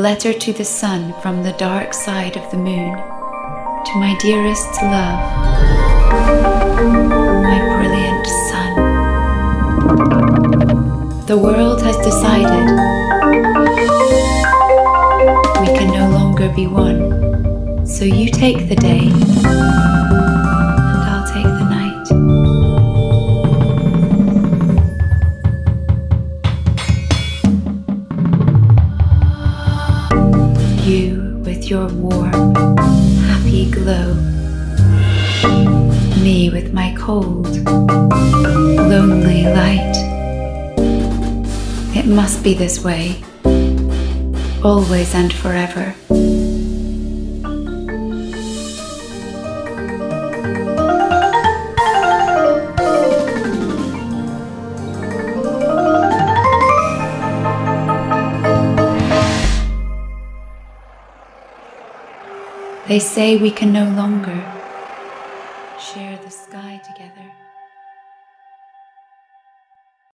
letter to the sun from the dark side of the moon. To my dearest love, my brilliant sun. The world has decided we can no longer be one. So you take the day, and I'll take the night. You with your warm, happy glow. Me with my cold, lonely light. It must be this way, always and forever. They say we can no longer share the sky together.